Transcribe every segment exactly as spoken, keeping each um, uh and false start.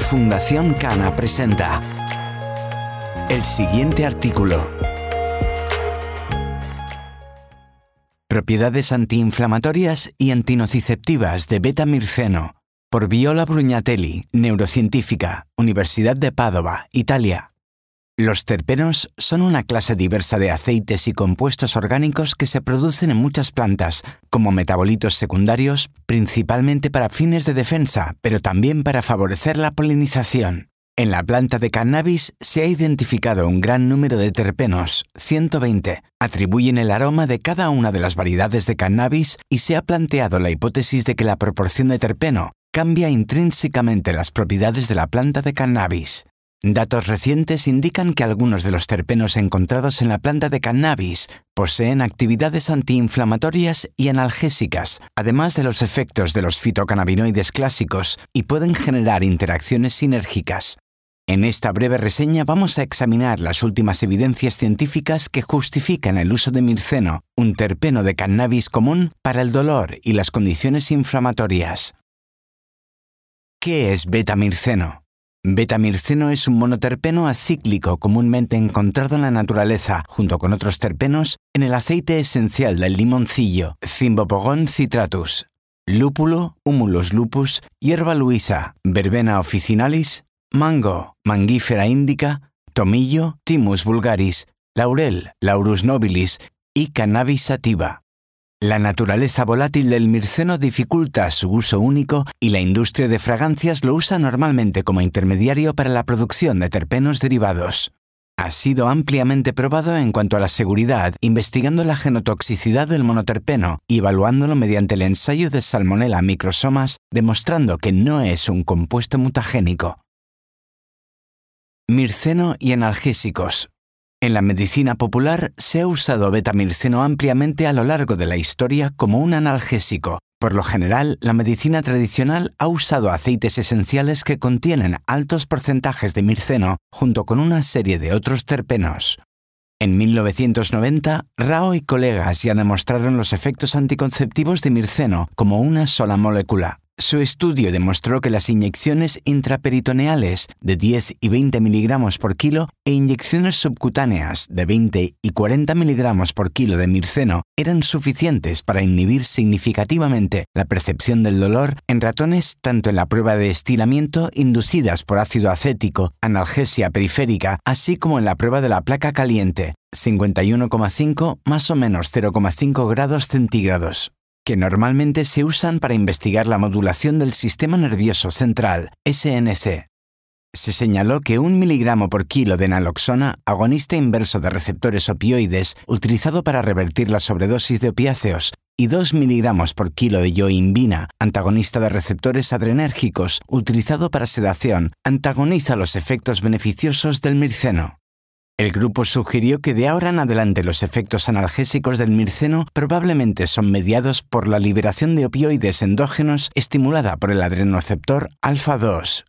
Fundación Cana presenta el siguiente artículo. Propiedades antiinflamatorias y antinociceptivas de betamirceno, por Viola Brugnatelli, neurocientífica, Universidad de Padova, Italia. Los terpenos son una clase diversa de aceites y compuestos orgánicos que se producen en muchas plantas, como metabolitos secundarios, principalmente para fines de defensa, pero también para favorecer la polinización. En la planta de cannabis se ha identificado un gran número de terpenos, ciento veinte, atribuyen el aroma de cada una de las variedades de cannabis y se ha planteado la hipótesis de que la proporción de terpeno cambia intrínsecamente las propiedades de la planta de cannabis. Datos recientes indican que algunos de los terpenos encontrados en la planta de cannabis poseen actividades antiinflamatorias y analgésicas, además de los efectos de los fitocannabinoides clásicos, y pueden generar interacciones sinérgicas. En esta breve reseña vamos a examinar las últimas evidencias científicas que justifican el uso de mirceno, un terpeno de cannabis común, para el dolor y las condiciones inflamatorias. ¿Qué es betamirceno? Betamirceno es un monoterpeno acíclico comúnmente encontrado en la naturaleza, junto con otros terpenos, en el aceite esencial del limoncillo, Cymbopogon citratus, lúpulo, Humulus lupus, hierba luisa, Verbena officinalis, mango, Mangifera indica, tomillo, Thymus vulgaris, laurel, Laurus nobilis y Cannabis sativa. La naturaleza volátil del mirceno dificulta su uso único y la industria de fragancias lo usa normalmente como intermediario para la producción de terpenos derivados. Ha sido ampliamente probado en cuanto a la seguridad, investigando la genotoxicidad del monoterpeno y evaluándolo mediante el ensayo de Salmonella microsomas, demostrando que no es un compuesto mutagénico. Mirceno y analgésicos. En la medicina popular se ha usado betamirceno ampliamente a lo largo de la historia como un analgésico. Por lo general, la medicina tradicional ha usado aceites esenciales que contienen altos porcentajes de mirceno junto con una serie de otros terpenos. En mil novecientos noventa, Rao y colegas ya demostraron los efectos anticonceptivos de mirceno como una sola molécula. Su estudio demostró que las inyecciones intraperitoneales de diez y veinte miligramos por kilo e inyecciones subcutáneas de veinte y cuarenta miligramos por kilo de mirceno eran suficientes para inhibir significativamente la percepción del dolor en ratones tanto en la prueba de estilamiento inducidas por ácido acético, analgesia periférica, así como en la prueba de la placa caliente, cincuenta y uno coma cinco más o menos cero coma cinco grados centígrados. Que normalmente se usan para investigar la modulación del sistema nervioso central, S N C. Se señaló que un miligramo por kilo de naloxona, agonista inverso de receptores opioides, utilizado para revertir la sobredosis de opiáceos, y dos miligramos por kilo de yohimbina, antagonista de receptores adrenérgicos, utilizado para sedación, antagoniza los efectos beneficiosos del mirceno. El grupo sugirió que de ahora en adelante los efectos analgésicos del mirceno probablemente son mediados por la liberación de opioides endógenos estimulada por el adrenoceptor alfa dos.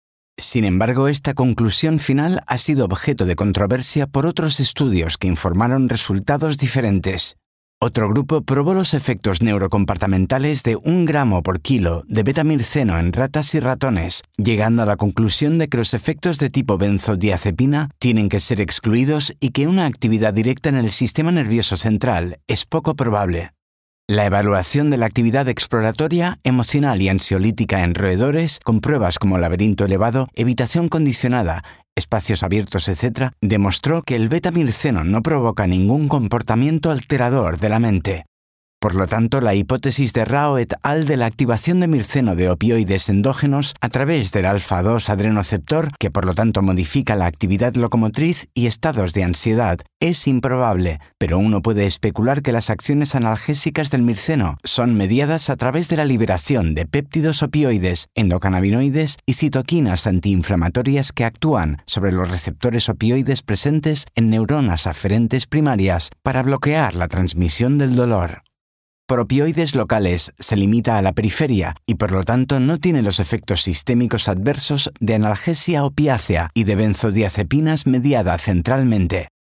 Sin embargo, esta conclusión final ha sido objeto de controversia por otros estudios que informaron resultados diferentes. Otro grupo probó los efectos neurocomportamentales de un gramo por kilo de betamirceno en ratas y ratones, llegando a la conclusión de que los efectos de tipo benzodiazepina tienen que ser excluidos y que una actividad directa en el sistema nervioso central es poco probable. La evaluación de la actividad exploratoria, emocional y ansiolítica en roedores, con pruebas como laberinto elevado, evitación condicionada, espacios abiertos, etcétera, demostró que el betamirceno no provoca ningún comportamiento alterador de la mente. Por lo tanto, la hipótesis de Rao et al de la activación de mirceno de opioides endógenos a través del alfa dos adrenoceptor, que por lo tanto modifica la actividad locomotriz y estados de ansiedad, es improbable, pero uno puede especular que las acciones analgésicas del mirceno son mediadas a través de la liberación de péptidos opioides, endocannabinoides y citoquinas antiinflamatorias que actúan sobre los receptores opioides presentes en neuronas aferentes primarias para bloquear la transmisión del dolor. Por opioides locales se limita a la periferia y por lo tanto no tiene los efectos sistémicos adversos de analgesia opiácea y de benzodiazepinas mediada centralmente.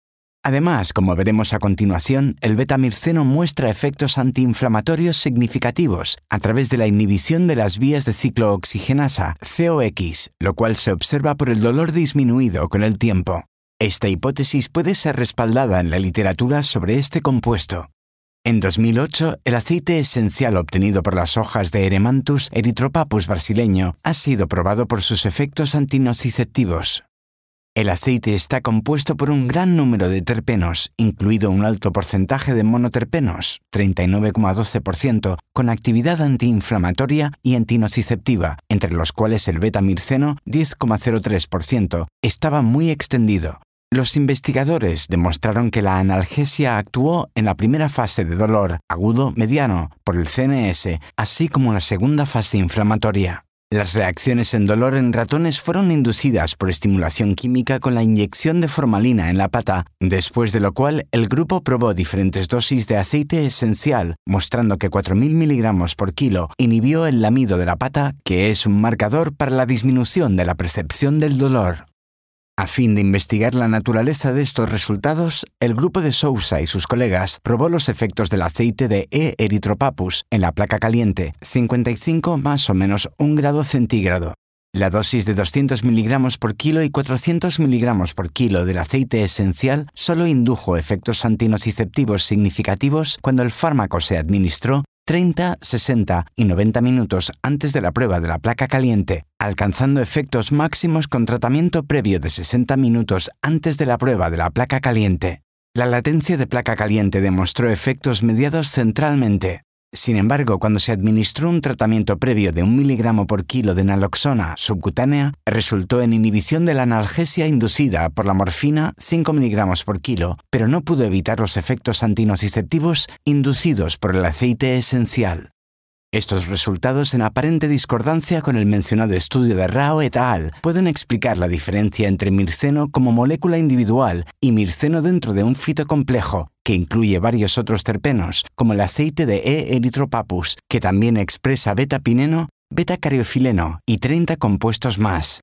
Además, como veremos a continuación, el betamirceno muestra efectos antiinflamatorios significativos a través de la inhibición de las vías de ciclooxigenasa, C O X, lo cual se observa por el dolor disminuido con el tiempo. Esta hipótesis puede ser respaldada en la literatura sobre este compuesto. En dos mil ocho, el aceite esencial obtenido por las hojas de Eremanthus erythropappus brasileño ha sido probado por sus efectos antinociceptivos. El aceite está compuesto por un gran número de terpenos, incluido un alto porcentaje de monoterpenos, treinta y nueve coma doce por ciento, con actividad antiinflamatoria y antinociceptiva, entre los cuales el betamirceno, diez coma cero tres por ciento, estaba muy extendido. Los investigadores demostraron que la analgesia actuó en la primera fase de dolor agudo-mediano por el C N S, así como en la segunda fase inflamatoria. Las reacciones en dolor en ratones fueron inducidas por estimulación química con la inyección de formalina en la pata, después de lo cual el grupo probó diferentes dosis de aceite esencial, mostrando que cuatro mil miligramos por kilo inhibió el lamido de la pata, que es un marcador para la disminución de la percepción del dolor. A fin de investigar la naturaleza de estos resultados, el grupo de Sousa y sus colegas probó los efectos del aceite de E. erythropappus en la placa caliente, cincuenta y cinco más o menos un grado centígrado. La dosis de doscientos miligramos por kilo y cuatrocientos miligramos por kilo del aceite esencial solo indujo efectos antinociceptivos significativos cuando el fármaco se administró treinta, sesenta y noventa minutos antes de la prueba de la placa caliente, alcanzando efectos máximos con tratamiento previo de sesenta minutos antes de la prueba de la placa caliente. La latencia de placa caliente demostró efectos mediados centralmente. Sin embargo, cuando se administró un tratamiento previo de un miligramo por kilo de naloxona subcutánea, resultó en inhibición de la analgesia inducida por la morfina cinco miligramos por kilo, pero no pudo evitar los efectos antinociceptivos inducidos por el aceite esencial. Estos resultados, en aparente discordancia con el mencionado estudio de Rao et al., pueden explicar la diferencia entre mirceno como molécula individual y mirceno dentro de un fitocomplejo, que incluye varios otros terpenos, como el aceite de E. erythropappus, que también expresa beta-pineno, beta-cariofileno y treinta compuestos más.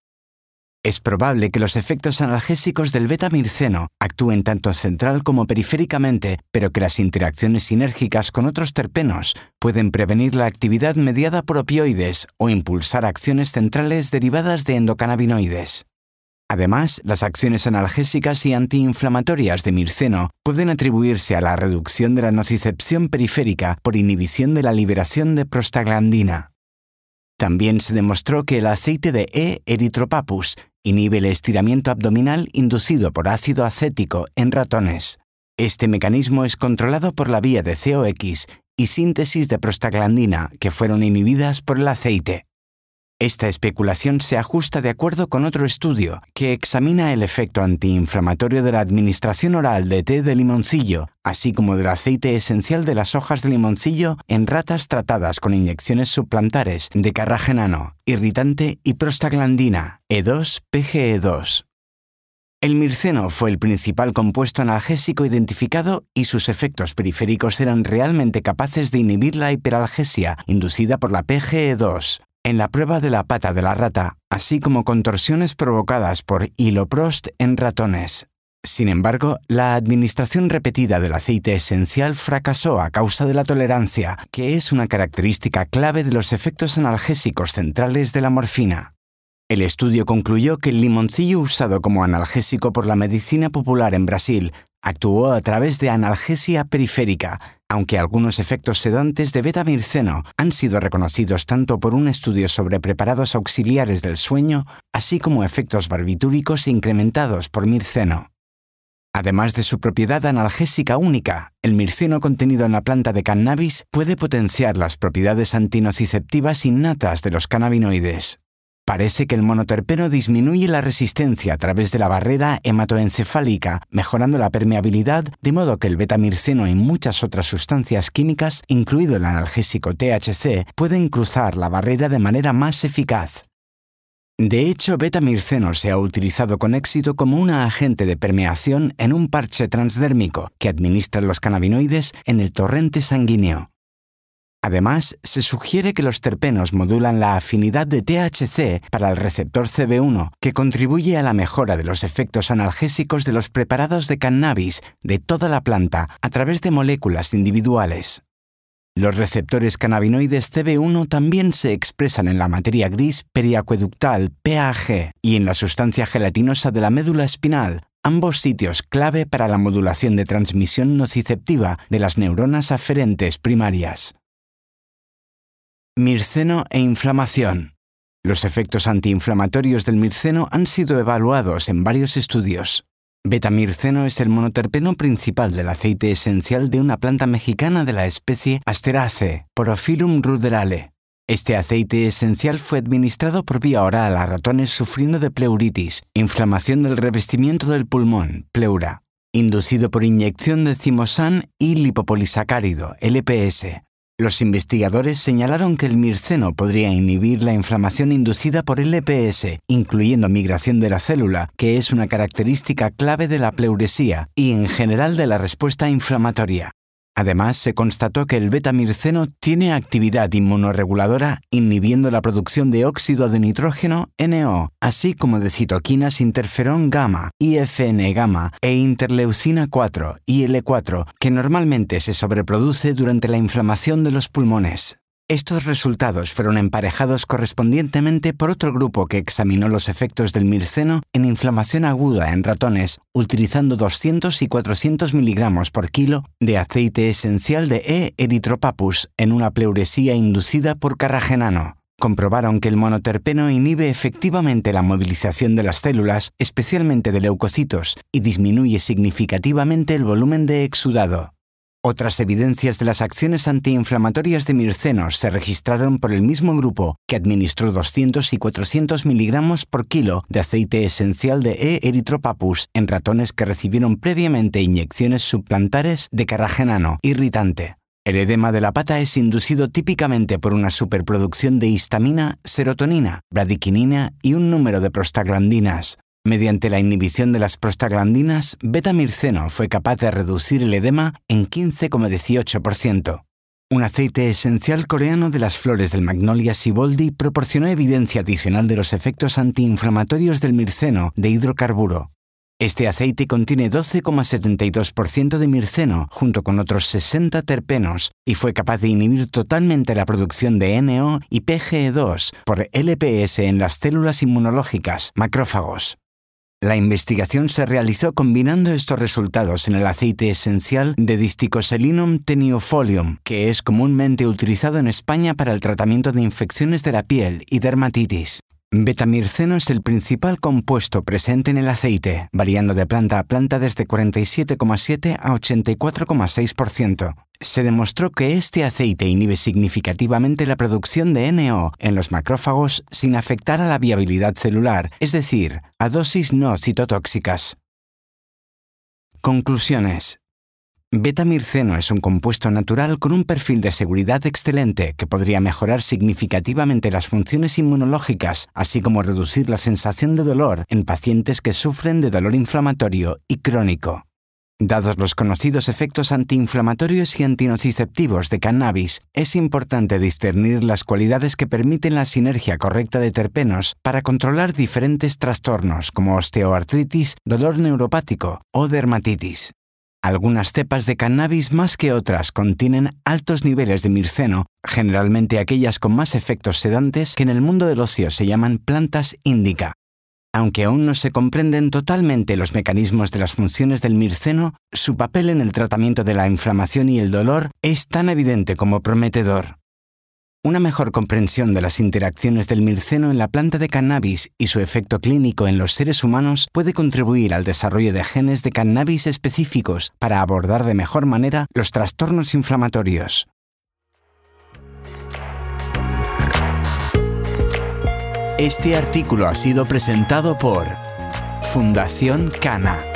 Es probable que los efectos analgésicos del betamirceno actúen tanto central como periféricamente, pero que las interacciones sinérgicas con otros terpenos pueden prevenir la actividad mediada por opioides o impulsar acciones centrales derivadas de endocannabinoides. Además, las acciones analgésicas y antiinflamatorias de mirceno pueden atribuirse a la reducción de la nocicepción periférica por inhibición de la liberación de prostaglandina. También se demostró que el aceite de E. erythropappus inhibe el estiramiento abdominal inducido por ácido acético en ratones. Este mecanismo es controlado por la vía de C O X y síntesis de prostaglandina, que fueron inhibidas por el aceite. Esta especulación se ajusta de acuerdo con otro estudio que examina el efecto antiinflamatorio de la administración oral de té de limoncillo, así como del aceite esencial de las hojas de limoncillo en ratas tratadas con inyecciones suplantares de carragenano, irritante y prostaglandina, E dos P G E dos. El mirceno fue el principal compuesto analgésico identificado y sus efectos periféricos eran realmente capaces de inhibir la hiperalgesia inducida por la P G E dos. En la prueba de la pata de la rata, así como contorsiones provocadas por iloprost en ratones. Sin embargo, la administración repetida del aceite esencial fracasó a causa de la tolerancia, que es una característica clave de los efectos analgésicos centrales de la morfina. El estudio concluyó que el limoncillo usado como analgésico por la medicina popular en Brasil actuó a través de analgesia periférica, aunque algunos efectos sedantes de betamirceno han sido reconocidos tanto por un estudio sobre preparados auxiliares del sueño, así como efectos barbitúricos incrementados por mirceno. Además de su propiedad analgésica única, el mirceno contenido en la planta de cannabis puede potenciar las propiedades antinociceptivas innatas de los cannabinoides. Parece que el monoterpeno disminuye la resistencia a través de la barrera hematoencefálica, mejorando la permeabilidad, de modo que el betamirceno y muchas otras sustancias químicas, incluido el analgésico T H C, pueden cruzar la barrera de manera más eficaz. De hecho, betamirceno se ha utilizado con éxito como un agente de permeación en un parche transdérmico que administra los cannabinoides en el torrente sanguíneo. Además, se sugiere que los terpenos modulan la afinidad de T H C para el receptor C B uno, que contribuye a la mejora de los efectos analgésicos de los preparados de cannabis de toda la planta a través de moléculas individuales. Los receptores cannabinoides C B uno también se expresan en la materia gris periacueductal P A G y en la sustancia gelatinosa de la médula espinal, ambos sitios clave para la modulación de transmisión nociceptiva de las neuronas aferentes primarias. Mirceno e inflamación. Los efectos antiinflamatorios del mirceno han sido evaluados en varios estudios. Betamirceno es el monoterpeno principal del aceite esencial de una planta mexicana de la especie Asteraceae, Porphyrum ruderale. Este aceite esencial fue administrado por vía oral a ratones sufriendo de pleuritis, inflamación del revestimiento del pulmón, pleura, inducido por inyección de zimosan y lipopolisacárido, L P S. Los investigadores señalaron que el mirceno podría inhibir la inflamación inducida por L P S, incluyendo migración de la célula, que es una característica clave de la pleuresía y en general de la respuesta inflamatoria. Además, se constató que el betamirceno tiene actividad inmunorreguladora inhibiendo la producción de óxido de nitrógeno, N O, así como de citoquinas interferón gamma, I F N gamma e interleucina cuatro, I L cuatro, que normalmente se sobreproduce durante la inflamación de los pulmones. Estos resultados fueron emparejados correspondientemente por otro grupo que examinó los efectos del mirceno en inflamación aguda en ratones, utilizando doscientos y cuatrocientos miligramos por kilo de aceite esencial de E. erythropappus en una pleuresía inducida por carragenano. Comprobaron que el monoterpeno inhibe efectivamente la movilización de las células, especialmente de leucocitos, y disminuye significativamente el volumen de exudado. Otras evidencias de las acciones antiinflamatorias de mirceno se registraron por el mismo grupo que administró doscientos y cuatrocientos miligramos por kilo de aceite esencial de E. erythropappus en ratones que recibieron previamente inyecciones subplantares de carragenano irritante. El edema de la pata es inducido típicamente por una superproducción de histamina, serotonina, bradiquinina y un número de prostaglandinas. Mediante la inhibición de las prostaglandinas, betamirceno fue capaz de reducir el edema en quince coma dieciocho por ciento. Un aceite esencial coreano de las flores del Magnolia siboldi proporcionó evidencia adicional de los efectos antiinflamatorios del mirceno de hidrocarburo. Este aceite contiene doce coma setenta y dos por ciento de mirceno junto con otros sesenta terpenos y fue capaz de inhibir totalmente la producción de N O y P G E dos por L P S en las células inmunológicas, macrófagos. La investigación se realizó combinando estos resultados en el aceite esencial de Disticoselinum tenuifolium, que es comúnmente utilizado en España para el tratamiento de infecciones de la piel y dermatitis. Betamirceno es el principal compuesto presente en el aceite, variando de planta a planta desde cuarenta y siete coma siete a ochenta y cuatro coma seis por ciento. Se demostró que este aceite inhibe significativamente la producción de N O en los macrófagos sin afectar a la viabilidad celular, es decir, a dosis no citotóxicas. Conclusiones. Betamirceno es un compuesto natural con un perfil de seguridad excelente que podría mejorar significativamente las funciones inmunológicas, así como reducir la sensación de dolor en pacientes que sufren de dolor inflamatorio y crónico. Dados los conocidos efectos antiinflamatorios y antinociceptivos de cannabis, es importante discernir las cualidades que permiten la sinergia correcta de terpenos para controlar diferentes trastornos como osteoartritis, dolor neuropático o dermatitis. Algunas cepas de cannabis más que otras contienen altos niveles de mirceno, generalmente aquellas con más efectos sedantes que en el mundo del ocio se llaman plantas índica. Aunque aún no se comprenden totalmente los mecanismos de las funciones del mirceno, su papel en el tratamiento de la inflamación y el dolor es tan evidente como prometedor. Una mejor comprensión de las interacciones del mirceno en la planta de cannabis y su efecto clínico en los seres humanos puede contribuir al desarrollo de genes de cannabis específicos para abordar de mejor manera los trastornos inflamatorios. Este artículo ha sido presentado por Fundación Cana.